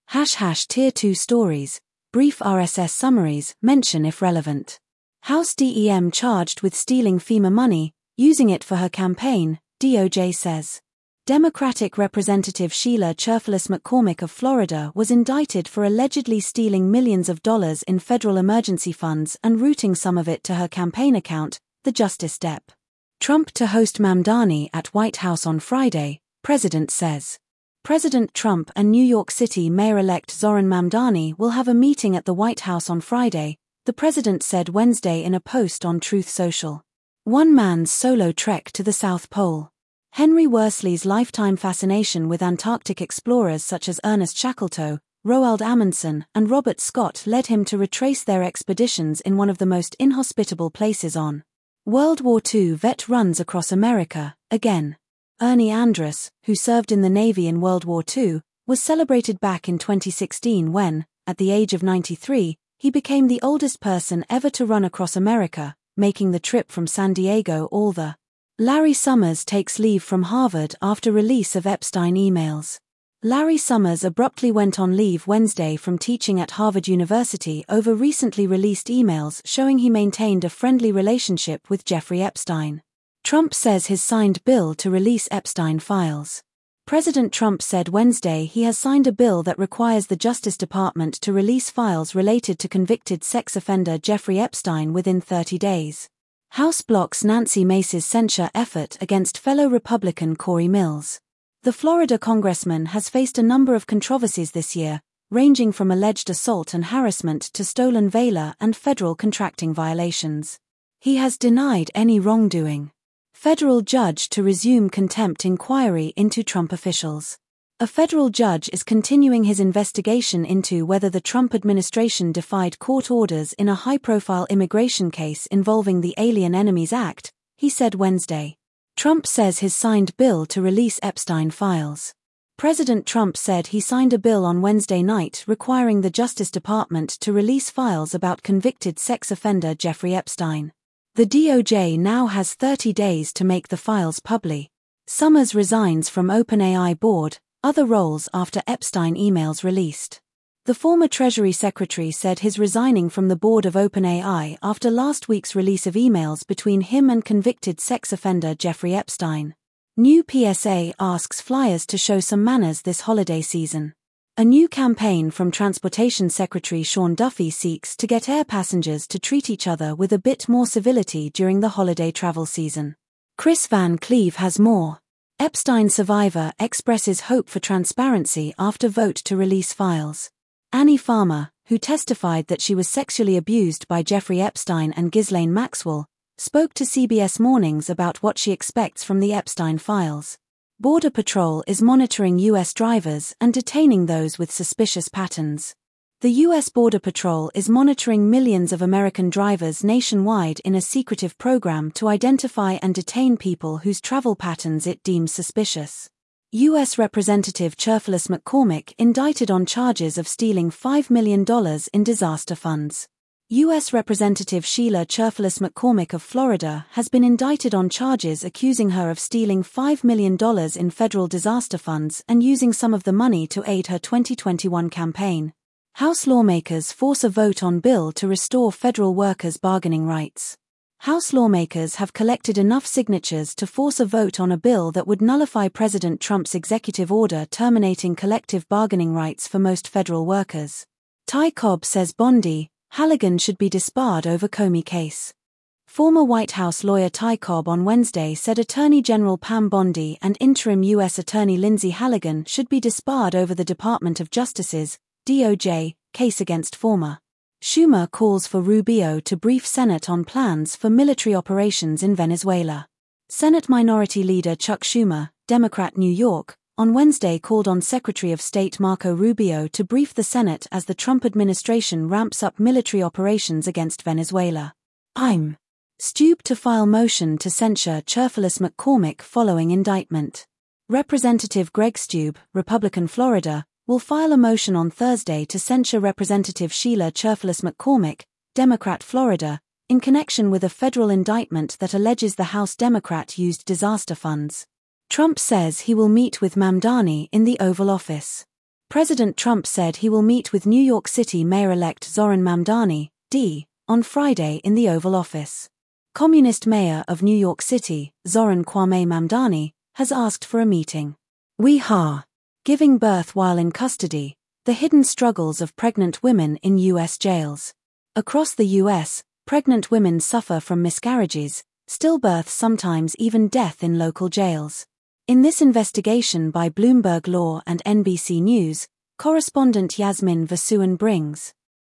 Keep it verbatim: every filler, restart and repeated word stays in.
Hash hash Tier two stories, brief R S S summaries, mention if relevant. House D E M charged with stealing FEMA money, using it for her campaign, D O J says. Democratic Representative Sheila Cherfilus McCormick of Florida was indicted for allegedly stealing millions of dollars in federal emergency funds and routing some of it to her campaign account, the Justice Dep. Trump to host Mamdani at White House on Friday, President says. President Trump and New York City Mayor-elect Zohran Mamdani will have a meeting at the White House on Friday, the president said Wednesday in a post on Truth Social. One man's solo trek to the South Pole. Henry Worsley's lifetime fascination with Antarctic explorers such as Ernest Shackleton, Roald Amundsen, and Robert Scott led him to retrace their expeditions in one of the most inhospitable places on World War Two. Vet runs across America, again. Ernie Andrus, who served in the Navy in World War Two, was celebrated back in twenty sixteen when, at the age of ninety-three, he became the oldest person ever to run across America, making the trip from San Diego all the. Larry Summers takes leave from Harvard after release of Epstein emails. Larry Summers abruptly went on leave Wednesday from teaching at Harvard University over recently released emails showing he maintained a friendly relationship with Jeffrey Epstein. Trump says his signed bill to release Epstein files. President Trump said Wednesday he has signed a bill that requires the Justice Department to release files related to convicted sex offender Jeffrey Epstein within thirty days. House blocks Nancy Mace's censure effort against fellow Republican Corey Mills. The Florida congressman has faced a number of controversies this year, ranging from alleged assault and harassment to stolen valor and federal contracting violations. He has denied any wrongdoing. Federal judge to resume contempt inquiry into Trump officials. A federal judge is continuing his investigation into whether the Trump administration defied court orders in a high-profile immigration case involving the Alien Enemies Act, he said Wednesday. Trump says his signed bill to release Epstein files. President Trump said he signed a bill on Wednesday night requiring the Justice Department to release files about convicted sex offender Jeffrey Epstein. The D O J now has thirty days to make the files public. Summers resigns from OpenAI board, other roles after Epstein emails released. The former Treasury Secretary said he's resigning from the board of OpenAI after last week's release of emails between him and convicted sex offender Jeffrey Epstein. New P S A asks flyers to show some manners this holiday season. A new campaign from Transportation Secretary Sean Duffy seeks to get air passengers to treat each other with a bit more civility during the holiday travel season. Chris Van Cleave has more. Epstein survivor expresses hope for transparency after vote to release files. Annie Farmer, who testified that she was sexually abused by Jeffrey Epstein and Ghislaine Maxwell, spoke to C B S Mornings about what she expects from the Epstein files. Border Patrol is monitoring U S drivers and detaining those with suspicious patterns. The U S Border Patrol is monitoring millions of American drivers nationwide in a secretive program to identify and detain people whose travel patterns it deems suspicious. U S Representative Cherfilus McCormick indicted on charges of stealing five million dollars in disaster funds. U S Representative Sheila Cherfilus McCormick of Florida has been indicted on charges accusing her of stealing five million dollars in federal disaster funds and using some of the money to aid her twenty twenty-one campaign. House lawmakers force a vote on bill to restore federal workers' bargaining rights. House lawmakers have collected enough signatures to force a vote on a bill that would nullify President Trump's executive order terminating collective bargaining rights for most federal workers. Ty Cobb says Bondi, Halligan should be disbarred over Comey case. Former White House lawyer Ty Cobb on Wednesday said Attorney General Pam Bondi and interim U S Attorney Lindsey Halligan should be disbarred over the Department of Justice's D O J case against former. Schumer calls for Rubio to brief Senate on plans for military operations in Venezuela. Senate Minority Leader Chuck Schumer, Democrat New York, on Wednesday called on Secretary of State Marco Rubio to brief the Senate as the Trump administration ramps up military operations against Venezuela. I'm stooped to file motion to censure Cherfilus McCormick following indictment. Representative Greg Steube, Republican Florida, will file a motion on Thursday to censure Representative Sheila Cherfilus McCormick, Democrat Florida, in connection with a federal indictment that alleges the House Democrat used disaster funds. Trump says he will meet with Mamdani in the Oval Office. President Trump said he will meet with New York City Mayor-elect Zohran Mamdani, D, on Friday in the Oval Office. Communist Mayor of New York City, Zohran Kwame Mamdani, has asked for a meeting. We are giving birth while in custody, the hidden struggles of pregnant women in U S jails. Across the U S, pregnant women suffer from miscarriages, stillbirths, sometimes even death in local jails. In this investigation by Bloomberg Law and N B C News, correspondent Yasmin Vasuan brings